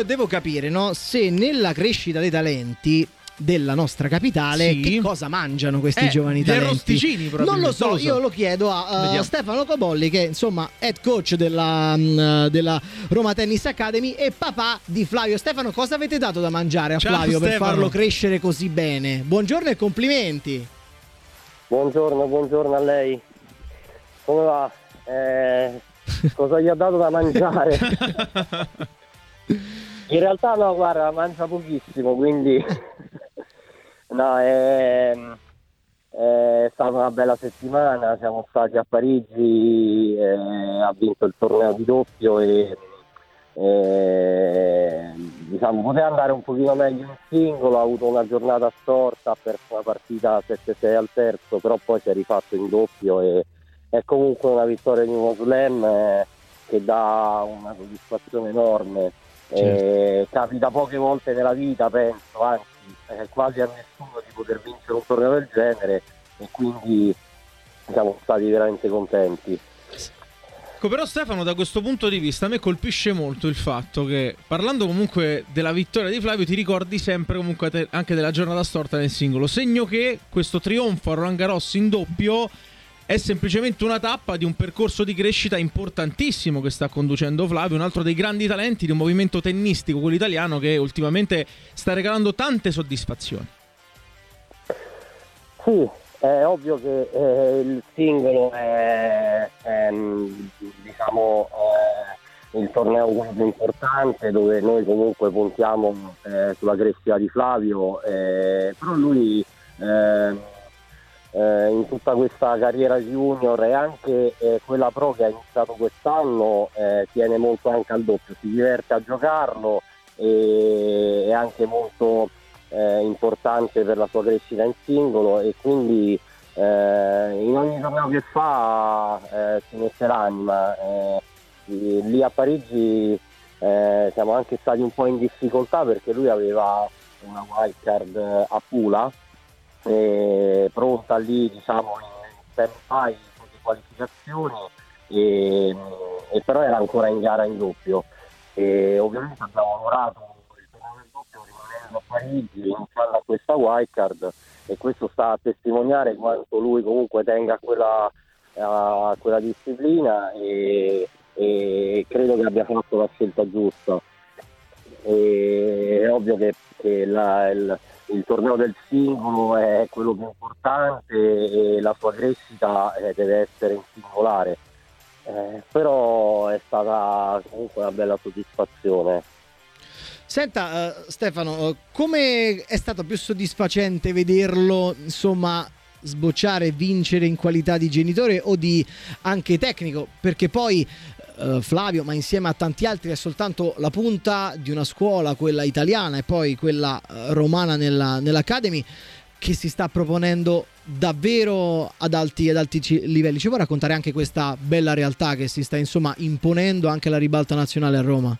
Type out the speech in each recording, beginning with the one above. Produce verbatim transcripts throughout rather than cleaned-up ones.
io devo capire, no, se nella crescita dei talenti della nostra capitale Sì. che cosa mangiano questi Eh, giovani gli talenti. arrosticini, Non lo probabilmente, so, non lo so. io lo chiedo a uh, Vediamo. Stefano Cobolli, che insomma head coach della, mh, della Roma Tennis Academy e papà di Flavio. Stefano, cosa avete dato da mangiare a Ciao, Flavio per Stefano. farlo crescere così bene? Buongiorno e complimenti. Buongiorno, buongiorno a lei. Come va? Eh, cosa gli ha dato da mangiare? In realtà no, guarda, mangia pochissimo, quindi no, è, è stata una bella settimana, siamo stati a Parigi, eh, ha vinto il torneo di doppio e eh, diciamo poteva andare un pochino meglio in singolo, ha avuto una giornata storta, ha perso una partita sette sei al terzo, però poi si è rifatto in doppio e è comunque una vittoria di uno slam eh, che dà una soddisfazione enorme. Eh, capita poche volte nella vita, penso, anzi eh, quasi a nessuno di poter vincere un torneo del genere e quindi siamo stati veramente contenti. Ecco, però Stefano, da questo punto di vista a me colpisce molto il fatto che, parlando comunque della vittoria di Flavio, ti ricordi sempre comunque te- anche della giornata storta nel singolo, segno che questo trionfo a Roland Garros in doppio è semplicemente una tappa di un percorso di crescita importantissimo che sta conducendo Flavio, un altro dei grandi talenti di un movimento tennistico, quello italiano, che ultimamente sta regalando tante soddisfazioni. Sì, è ovvio che eh, il singolo è, è diciamo è il torneo quello più importante, dove noi comunque puntiamo eh, sulla crescita di Flavio, eh, però lui eh, Eh, in tutta questa carriera junior e anche eh, quella pro che ha iniziato quest'anno eh, tiene molto anche al doppio, si diverte a giocarlo e è anche molto eh, importante per la sua crescita in singolo e quindi eh, in ogni torneo che fa eh, si mette l'anima. Eh, lì a Parigi eh, siamo anche stati un po' in difficoltà perché lui aveva una wildcard a Pula Eh, pronta lì, diciamo, in stand-by di qualificazioni e, e però era ancora in gara in doppio e ovviamente abbiamo lavorato il torneo del doppio rimanendo a Parigi, iniziando a questa wildcard e questo sta a testimoniare quanto lui comunque tenga a quella, a quella disciplina e, e credo che abbia fatto la scelta giusta. E è ovvio che, che la, il il torneo del singolo è quello più importante e la sua crescita eh, deve essere in singolare, eh, però è stata comunque una bella soddisfazione. Senta uh, Stefano, come è stato più soddisfacente vederlo insomma sbocciare e vincere in qualità di genitore o di anche tecnico? Perché poi uh, Flavio, ma insieme a tanti altri, è soltanto la punta di una scuola, quella italiana e poi quella uh, romana nella, nell'Academy, che si sta proponendo davvero ad alti, ad alti ci- livelli. Ci può raccontare anche questa bella realtà che si sta insomma imponendo anche alla ribalta nazionale a Roma?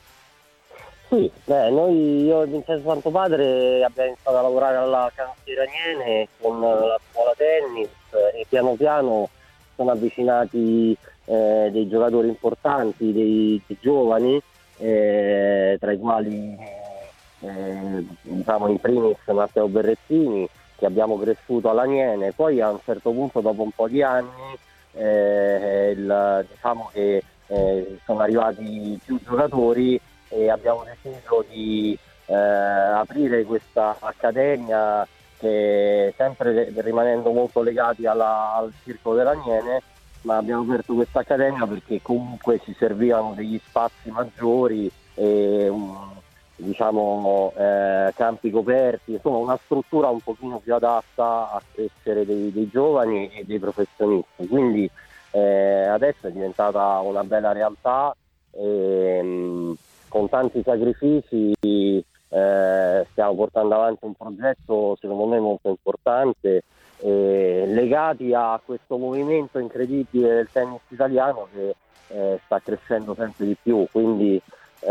Sì, beh, noi, io e Vincenzo Santopadre abbiamo iniziato a lavorare alla cantiera Niene con la scuola tennis e piano piano sono avvicinati eh, dei giocatori importanti, dei, dei giovani, eh, tra i quali eh, diciamo in primis Matteo Berrettini, che abbiamo cresciuto alla Niene. Poi a un certo punto, dopo un po' di anni, eh, il, diciamo che eh, sono arrivati più giocatori e abbiamo deciso di eh, aprire questa accademia, che sempre rimanendo molto legati alla, al circolo della Niene, ma abbiamo aperto questa accademia perché comunque ci servivano degli spazi maggiori e um, diciamo eh, campi coperti, insomma una struttura un pochino più adatta a crescere dei, dei giovani e dei professionisti. Quindi eh, adesso è diventata una bella realtà e, um, con tanti sacrifici eh, stiamo portando avanti un progetto secondo me molto importante, eh, legati a questo movimento incredibile del tennis italiano che eh, sta crescendo sempre di più. Quindi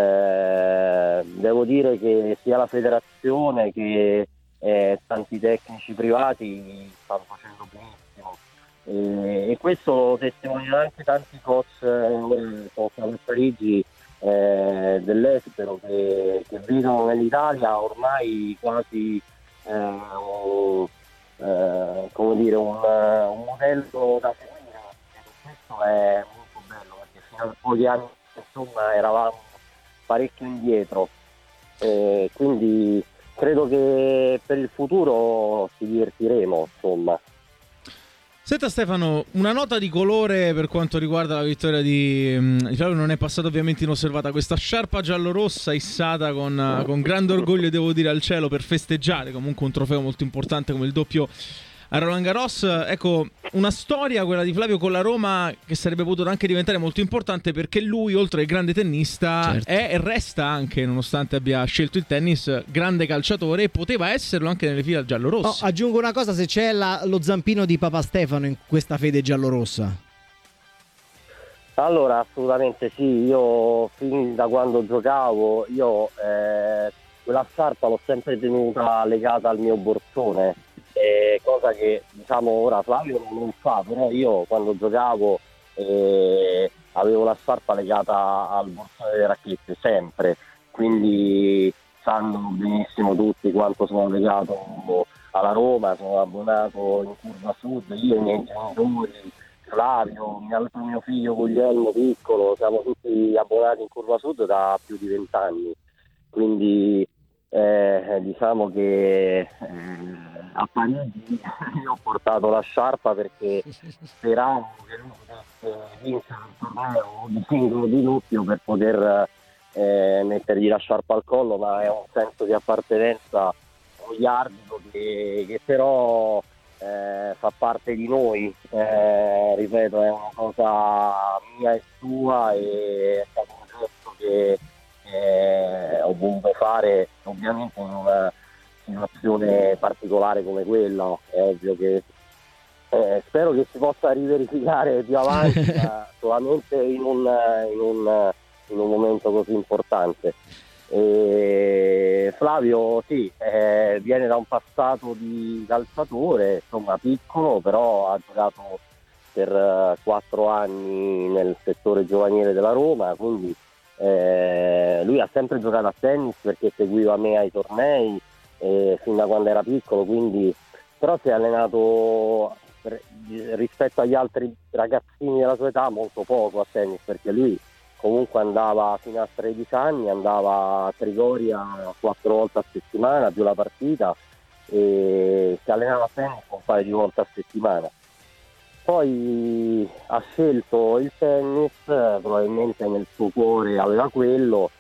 eh, devo dire che sia la federazione che eh, tanti tecnici privati stanno facendo benissimo e, e questo lo testimoniano anche tanti coach eh, sono stati a Parigi eh, dell'estero che, che vedono nell'Italia ormai quasi eh, un, eh, come dire, un, un modello da seguire, e questo è molto bello perché fino a pochi anni insomma eravamo parecchio indietro, eh, quindi credo che per il futuro ci divertiremo, insomma. Senta Stefano, una nota di colore per quanto riguarda la vittoria di, di Flavio. Non è passata ovviamente inosservata questa sciarpa giallorossa issata con, con grande orgoglio, devo dire, al cielo per festeggiare comunque un trofeo molto importante come il doppio a Roland Garros. Ecco, una storia, quella di Flavio con la Roma, che sarebbe potuta anche diventare molto importante, perché lui, oltre al grande tennista, certo, è e resta anche, nonostante abbia scelto il tennis, grande calciatore, e poteva esserlo anche nelle fila giallorosse. Oh, aggiungo una cosa, se c'è la, lo zampino di Papa Stefano in questa fede giallorossa. Allora, assolutamente sì, io fin da quando giocavo, io eh, quella sciarpa l'ho sempre tenuta legata al mio borsone. Eh, cosa che diciamo ora Flavio non fa, però io quando giocavo eh, avevo la sciarpa legata al borsone delle racchette sempre, quindi sanno benissimo tutti quanto sono legato alla Roma, sono abbonato in Curva Sud, io e i miei genitori, Flavio, l'altro mio figlio Guglielmo piccolo, siamo tutti abbonati in Curva Sud da più di vent'anni, quindi eh, diciamo che eh, a Parigi io ho portato la sciarpa perché speravo che lui potesse vincere il torneo di singolo di doppio per poter eh, mettergli la sciarpa al collo, ma è un senso di appartenenza goliardico che, che però eh, fa parte di noi, eh, ripeto, è una cosa mia e sua, e è stato un gesto che eh, ho voluto fare ovviamente in una situazione particolare come quella. È ovvio che eh, spero che si possa riverificare più avanti, ma solamente in un, in, un, in un momento così importante. E Flavio sì, eh, viene da un passato di calciatore, insomma piccolo, però ha giocato per quattro anni nel settore giovanile della Roma, quindi eh, lui ha sempre giocato a tennis perché seguiva me ai tornei eh, fin da quando era piccolo, quindi però si è allenato per, rispetto agli altri ragazzini della sua età molto poco a tennis, perché lui comunque andava fino a tredici anni, andava a Trigoria quattro volte a settimana più la partita, e si allenava a tennis un paio di volte a settimana. Poi ha scelto il tennis, probabilmente nel suo cuore aveva quello,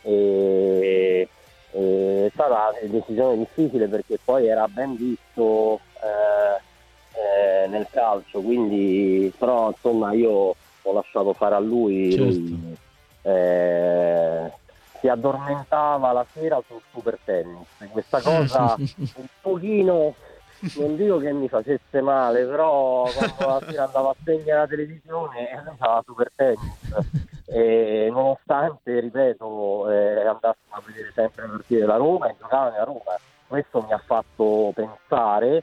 e è stata una decisione difficile perché poi era ben visto eh, eh, nel calcio, quindi però insomma io ho lasciato fare a lui, certo. Lui eh, si addormentava la sera sul super tennis, questa cosa un pochino, non dico che mi facesse male, però quando la sera andavo a spegnere la televisione andava super tennis, e nonostante, ripeto, eh, andassimo a vedere sempre le partite della Roma e giocava nella Roma, questo mi ha fatto pensare,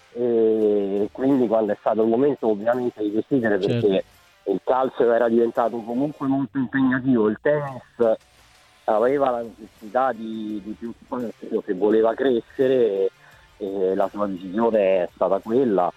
e quindi quando è stato il momento ovviamente di decidere, perché certo, il calcio era diventato comunque molto impegnativo, il tennis aveva la necessità di, di più spazio se voleva crescere, e la sua decisione è stata quella,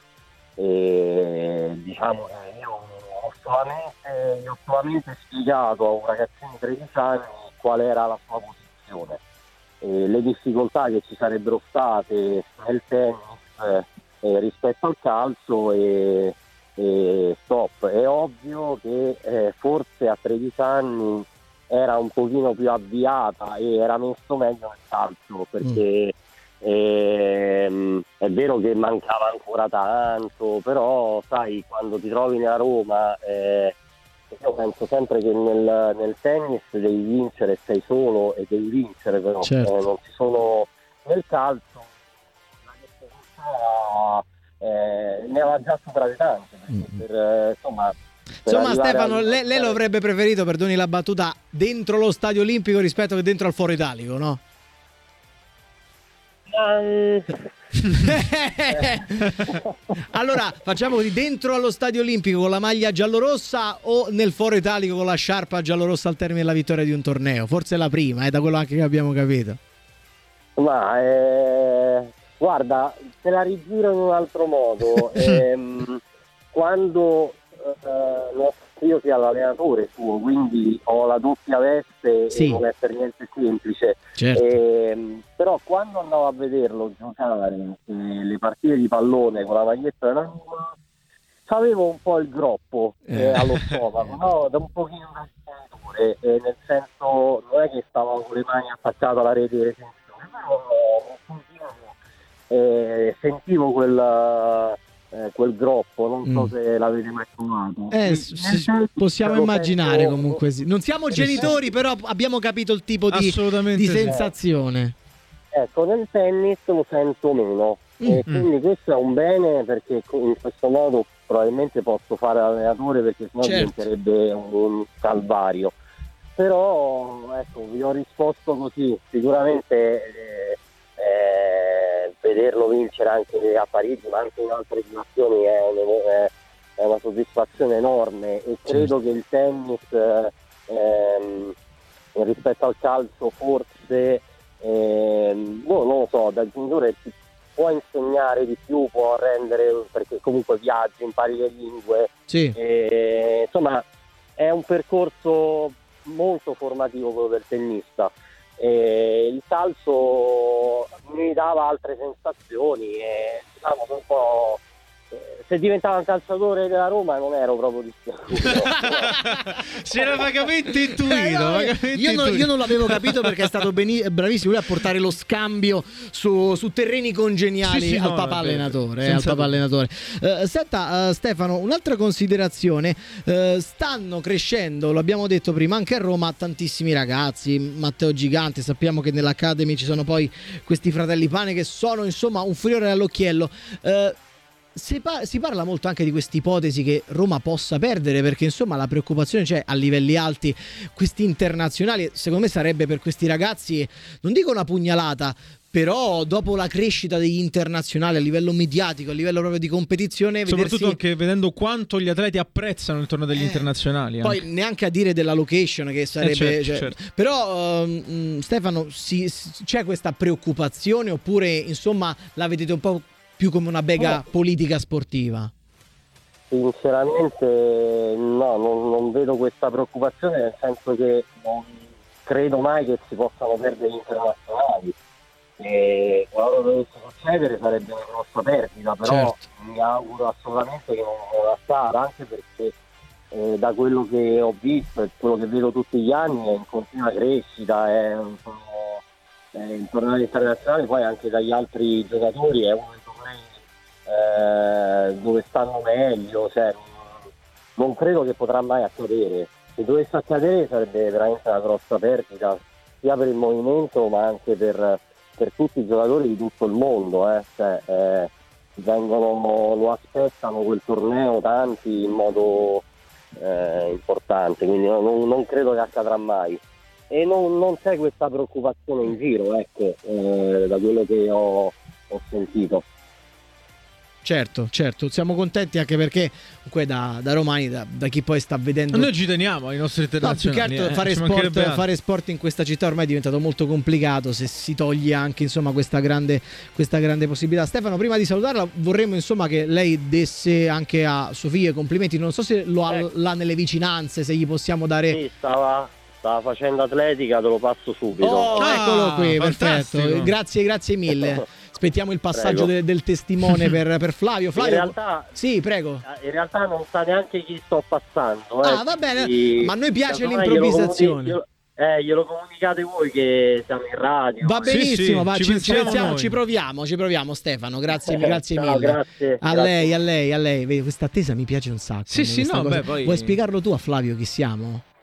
e diciamo che io ho solamente, io ho solamente spiegato a un ragazzino di tredici anni qual era la sua posizione, e le difficoltà che ci sarebbero state nel tennis eh, rispetto al calcio, e E stop. È ovvio che eh, forse a tredici anni era un pochino più avviata e era messo meglio nel calcio, perché mm. ehm, è vero che mancava ancora tanto, però sai, quando ti trovi nella Roma eh, io penso sempre che nel, nel tennis devi vincere, sei solo e devi vincere, però certo, eh, non ci sono nel calcio la Eh, ne aveva già superate tante mm. per, eh, insomma, per insomma Stefano a... lei, lei lo avrebbe preferito, perdoni la battuta, dentro lo stadio olimpico rispetto che dentro al foro italico, no? Um, Allora facciamo così: dentro allo Stadio Olimpico con la maglia giallorossa o nel Foro Italico con la sciarpa giallorossa al termine della vittoria di un torneo? Forse la prima, è da quello anche che abbiamo capito. Ma eh, guarda, te la rigiro in un altro modo. ehm, quando eh, io sia l'allenatore suo, quindi ho la doppia veste, sì. E non è per niente semplice. Certo. ehm, però quando andavo a vederlo giocare eh, le partite di pallone con la maglietta della Roma, avevo un po' il groppo eh, Eh. allo stomaco, no? Da un pochino da spettatore, eh, nel senso non è che stavo con le mani attaccate alla rete di recensione, però eh, sentivo quel, eh, quel groppo, non so Mm. se l'avete mai provato. Eh, Nel s- senso, possiamo lo immaginare sento- comunque sì. Non siamo Sì, genitori, però abbiamo capito il tipo di, Assolutamente di sì. sensazione. Ecco, nel tennis lo sento meno, e Mm. quindi questo è un bene, perché co- in questo modo probabilmente posso fare l'allenatore, perché sennò Certo. diventerebbe un, un calvario. Però ecco, vi ho risposto così. Sicuramente eh, eh, vederlo vincere anche a Parigi, ma anche in altre nazioni è, un- è- è una soddisfazione enorme, e credo che il tennis eh, ehm, rispetto al calcio forse ehm, boh, non lo so, da genitore ti può insegnare di più, può rendere, perché comunque viaggi, impari le lingue, Sì. e, insomma è un percorso molto formativo quello del tennista. E il calcio mi dava altre sensazioni, e diciamo che un po' eh, se diventavo un calciatore della Roma non ero proprio dispiaciuto. Si era vagamente intuito, Eh, no, vagamente io, non, intuito. io non l'avevo capito, perché è stato beni- bravissimo lui a portare lo scambio su, su terreni congeniali Sì, sì, al no, papà è vero, allenatore. eh, al senza papà dubbio. allenatore. Eh, senta, eh, Stefano, un'altra considerazione: eh, stanno crescendo, lo abbiamo detto prima, anche a Roma tantissimi ragazzi. Matteo Gigante, sappiamo che nell'Academy ci sono poi questi fratelli Pane che sono insomma un fiore all'occhiello. Eh, Si, par- si parla molto anche di questa ipotesi che Roma possa perdere, perché insomma la preoccupazione c'è a livelli alti. Questi internazionali, secondo me, sarebbe per questi ragazzi, non dico una pugnalata, però dopo la crescita degli internazionali a livello mediatico, a livello proprio di competizione, Soprattutto vedersi... anche vedendo quanto gli atleti apprezzano il torneo degli Eh, internazionali. Poi anche. neanche a dire della location, che sarebbe... certo, cioè- certo. Però ehm, Stefano, si- si- c'è questa preoccupazione, oppure insomma la vedete un po' più come una bega No. politica sportiva? Sinceramente no, non, non vedo questa preoccupazione, nel senso che non credo mai che si possano perdere gli internazionali, e qualora dovesse succedere sarebbe una grossa perdita, però Certo. mi auguro assolutamente che non, non accada, anche perché eh, da quello che ho visto e quello che vedo tutti gli anni è in continua crescita, è un po' eh, il torneo internazionale, poi anche dagli altri giocatori è uno dei tornei eh, dove stanno meglio, cioè, non credo che potrà mai accadere. Se dovesse accadere sarebbe veramente una grossa perdita, sia per il movimento ma anche per, per tutti i giocatori di tutto il mondo, eh. Cioè, eh, vengono, lo aspettano quel torneo tanti in modo eh, importante, quindi non, non credo che accadrà mai, e non, non c'è questa preoccupazione in giro, ecco, eh, da quello che ho, ho sentito. Certo, certo, siamo contenti, anche perché comunque da, da romani, da, da chi poi sta vedendo... Noi ci teniamo ai nostri No, più internazionali. che altro eh, fare, ci sport, mancherebbe altro. fare sport in questa città ormai è diventato molto complicato, se si toglie anche insomma questa grande, questa grande possibilità. Stefano, prima di salutarla vorremmo insomma che lei desse anche a suo figlio i complimenti, non so se lo ha Ecco. là nelle vicinanze, se gli possiamo dare... Sì, stava, stava facendo atletica, te lo passo subito. Oh, Ah, eccolo qui, fantastico. perfetto, grazie, grazie mille. Aspettiamo il passaggio Prego. de- del testimone per, per Flavio. In Flavio, realtà, sì, prego. in realtà non sa neanche chi sto passando. Ah, eh, va bene, quindi, ma a noi piace casomai l'improvvisazione. Glielo, comuni- eh, glielo comunicate voi che siamo in radio. Va Sì, benissimo, sì, va, ci ci, pensiamo pensiamo- noi. ci proviamo, ci proviamo Stefano, grazie, grazie Ciao, mille. grazie, A grazie. lei, a lei, a lei. Vedi, questa attesa mi piace un sacco. Sì, sì, questa no, cosa. beh, poi- Vuoi spiegarlo tu a Flavio chi siamo?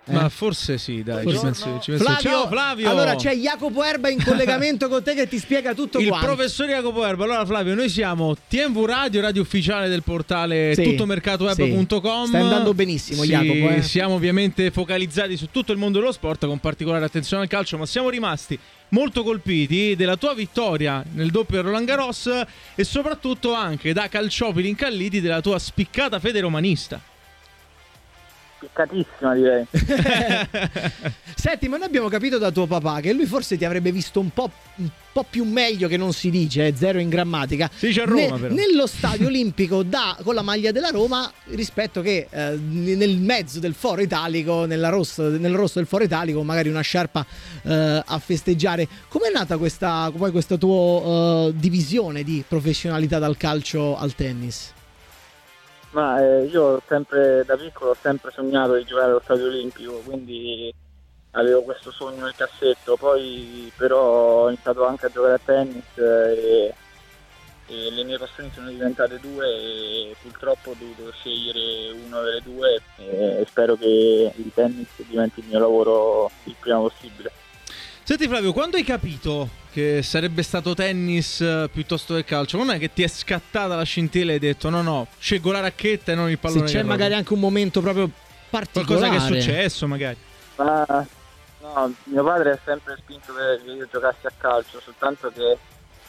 Eh? Ma forse sì, dai. Forse Ci penso, ci penso. Flavio, Ciao Flavio. Allora c'è Jacopo Erba in collegamento con te che ti spiega tutto il quanto. professor Jacopo Erba. Allora Flavio, noi siamo T M V Radio, radio ufficiale del portale Sì, tuttomercatoweb punto com. sì. Stai andando benissimo, sì, Jacopo. Eh? Siamo ovviamente focalizzati su tutto il mondo dello sport, con particolare attenzione al calcio, ma siamo rimasti molto colpiti della tua vittoria nel doppio Roland Garros e soprattutto anche da calciopoli incalliti della tua spiccata fede romanista. Spiccatissima, direi. Senti, ma noi abbiamo capito da tuo papà che lui forse ti avrebbe visto un po', un po' più meglio, che non si dice, eh, zero in grammatica. Si dice a Roma, ne, però. Nello stadio olimpico da, con la maglia della Roma, rispetto che eh, nel mezzo del foro italico, nella rossa, nel rosso del foro italico, magari una sciarpa eh, a festeggiare. Com'è nata questa, poi questa tua eh, divisione di professionalità dal calcio al tennis? Ma eh, io sempre da piccolo ho sempre sognato di giocare allo stadio olimpico, quindi avevo questo sogno nel cassetto. Poi però ho iniziato anche a giocare a tennis e, e le mie passioni sono diventate due e purtroppo ho dovuto scegliere una delle due e spero che il tennis diventi il mio lavoro il prima possibile. Senti Flavio, quando hai capito che sarebbe stato tennis uh, piuttosto che calcio, non è che ti è scattata la scintilla e hai detto no no, scelgo la racchetta e non il pallone? Se c'è magari anche un momento proprio particolare, qualcosa che è successo magari. Ma no, mio padre ha sempre spinto che io giocassi a calcio, soltanto che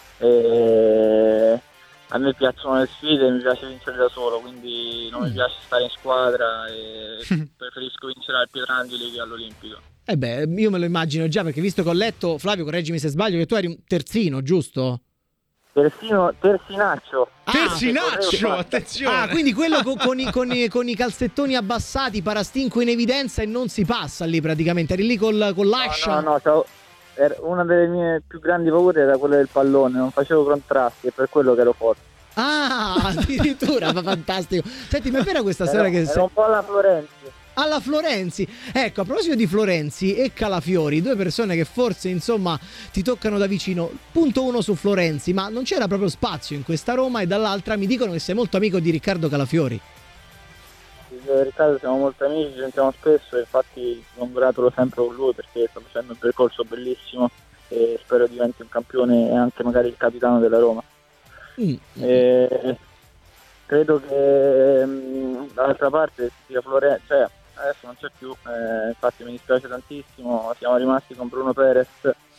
eh, a me piacciono le sfide e mi piace vincere da solo, quindi non mi piace stare in squadra e preferisco vincere al Pietrangeli che all'Olimpico. Eh beh, io me lo immagino già, perché visto che ho letto, Flavio, correggimi se sbaglio, che tu eri un terzino, giusto? Terzino, terzinaccio. Ah, Terzinaccio, attenzione. Ah, quindi quello con, con, i, con, i, con i calzettoni abbassati, parastinco in evidenza e non si passa lì praticamente, eri lì col, con l'ascia. No, no, no, era una delle mie più grandi paure era quella del pallone, non facevo contrasti e per quello che ero forte. Ah, addirittura, ma fantastico. Senti, ma è vera questa Era, storia che... era sei... un po' alla Florenzi. Alla Florenzi. Ecco, a proposito di Florenzi e Calafiori, due persone che forse insomma ti toccano da vicino. Punto uno su Florenzi, ma non c'era proprio spazio in questa Roma, e dall'altra mi dicono che sei molto amico di Riccardo Calafiori. Io e Riccardo siamo molto amici, ci sentiamo spesso e infatti congratulo sempre con lui perché sta facendo un percorso bellissimo e spero diventi un campione e anche magari il capitano della Roma. Mm. E credo che mh, dall'altra parte sia Florenzi, cioè adesso non c'è più, eh, infatti mi dispiace tantissimo, siamo rimasti con Bruno Perez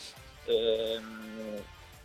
e, mh,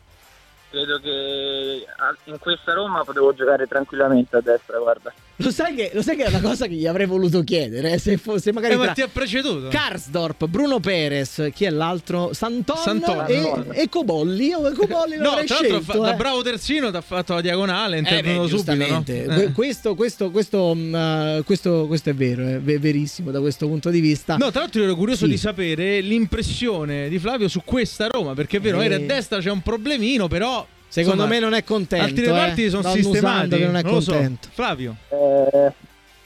credo che in questa Roma potevo giocare tranquillamente a destra, guarda. Lo sai che, lo sai che è una cosa che gli avrei voluto chiedere, eh, se fosse magari Eh, ma tra ti ha preceduto. Karsdorp, Bruno Perez, chi è l'altro? Santon, Santon. e, e Cobolli. Io e Cobolli No, l'avrei tra l'altro scelto, fa- eh. da bravo terzino ti ha fatto la diagonale, è Eh intervenuto beh, subito, no? giustamente. Eh. Que- questo, questo, questo, mh, questo, questo è vero, è ve- verissimo da questo punto di vista. No, tra l'altro io ero curioso Sì. di sapere l'impressione di Flavio su questa Roma, perché è vero, Eh. magari a destra c'è un problemino, però Secondo insomma, me non è contento. altre eh. parti sono Don sistemati, Usando che non è lo so. contento. Flavio. Eh,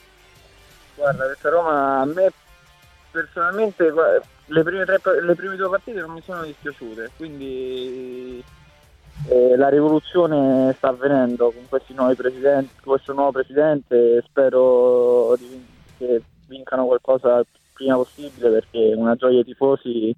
guarda, questa Roma a me personalmente gua- le prime, tre, le prime due partite non mi sono dispiaciute, quindi eh, la rivoluzione sta avvenendo con questi nuovi presidenti, con questo nuovo presidente e spero di, che vincano qualcosa il prima possibile perché una gioia ai tifosi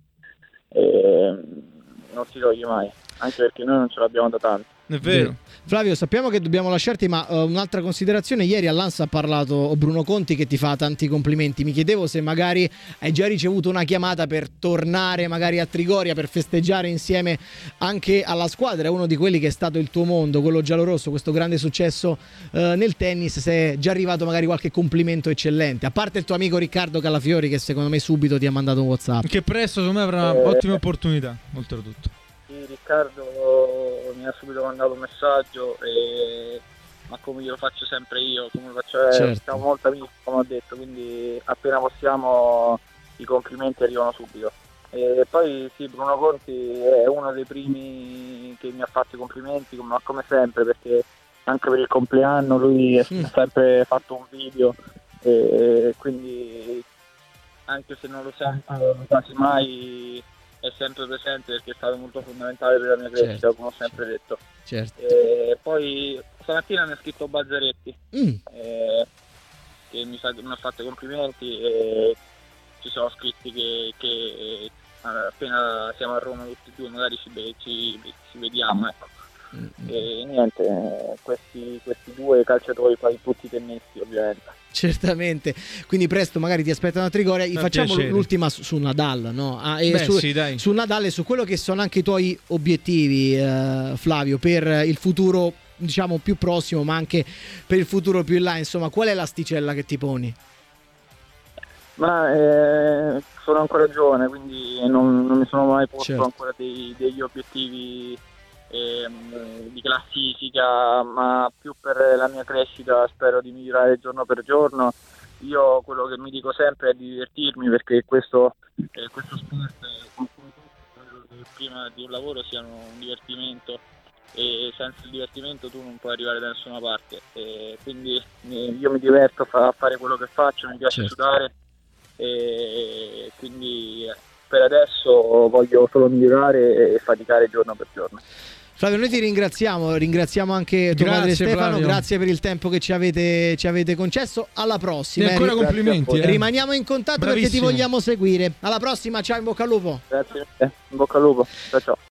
eh, non si toglie mai, anche perché noi non ce l'abbiamo da tanto. È vero. Flavio, sappiamo che dobbiamo lasciarti, ma uh, un'altra considerazione: ieri all'Ansa ha parlato Bruno Conti che ti fa tanti complimenti. Mi chiedevo se magari hai già ricevuto una chiamata per tornare magari a Trigoria per festeggiare insieme anche alla squadra. È uno di quelli che è stato il tuo mondo, quello giallorosso, questo grande successo uh, nel tennis. Se è già arrivato magari qualche complimento eccellente, a parte il tuo amico Riccardo Calafiori che secondo me subito ti ha mandato un WhatsApp. Che presto secondo me avrà Eh. ottime opportunità, oltretutto. Sì, Riccardo mi ha subito mandato un messaggio, e... ma come glielo faccio sempre io, come lo faccio, eh, Certo. siamo molto amici come ho detto, quindi appena possiamo i complimenti arrivano subito. E poi sì, Bruno Conti è uno dei primi che mi ha fatto i complimenti, come, come sempre, perché anche per il compleanno lui ha Mm. sempre fatto un video, e quindi anche se non lo sento quasi mai è sempre presente perché è stato molto fondamentale per la mia crescita, Certo, come ho sempre detto. Certo. E poi stamattina mi ha scritto Balzaretti Mm. eh, che mi, fa, mi ha fatto i complimenti e ci sono scritti che, che eh, appena siamo a Roma tutti e due magari ci, ci, ci vediamo, ecco. E niente, eh, questi, questi due calciatori, quasi tutti tennisti ovviamente. Certamente, quindi presto magari ti aspettano a Trigoria. Gli Fa facciamo piacere. l'ultima su, su Nadal, no? Ah, e Beh, su, sì, dai. su Nadal e su quello che sono anche i tuoi obiettivi, eh, Flavio, per il futuro, diciamo, più prossimo, ma anche per il futuro più in là. Insomma, qual è l'asticella che ti poni? Ma eh, sono ancora giovane, quindi non, non mi sono mai posto Certo. ancora dei, degli obiettivi ehm, di classifica, ma più per la mia crescita. Spero di migliorare giorno per giorno. Io quello che mi dico sempre è di divertirmi, perché questo, eh, questo sport, eh, come tutto, credo che prima di un lavoro sia un divertimento, e senza il divertimento tu non puoi arrivare da nessuna parte. E quindi eh, io mi diverto a fare quello che faccio, mi piace Certo. sudare, e quindi eh, per adesso voglio solo migliorare e faticare giorno per giorno. Flavio, noi ti ringraziamo, ringraziamo anche tuo Grazie, padre Stefano, Flavio. grazie per il tempo che ci avete, ci avete concesso. Alla prossima. E ancora Ri- complimenti. Eh. Rimaniamo in contatto perché ti Bravissimo. vogliamo seguire. Alla prossima, ciao, in bocca al lupo. Grazie, in bocca al lupo, ciao ciao.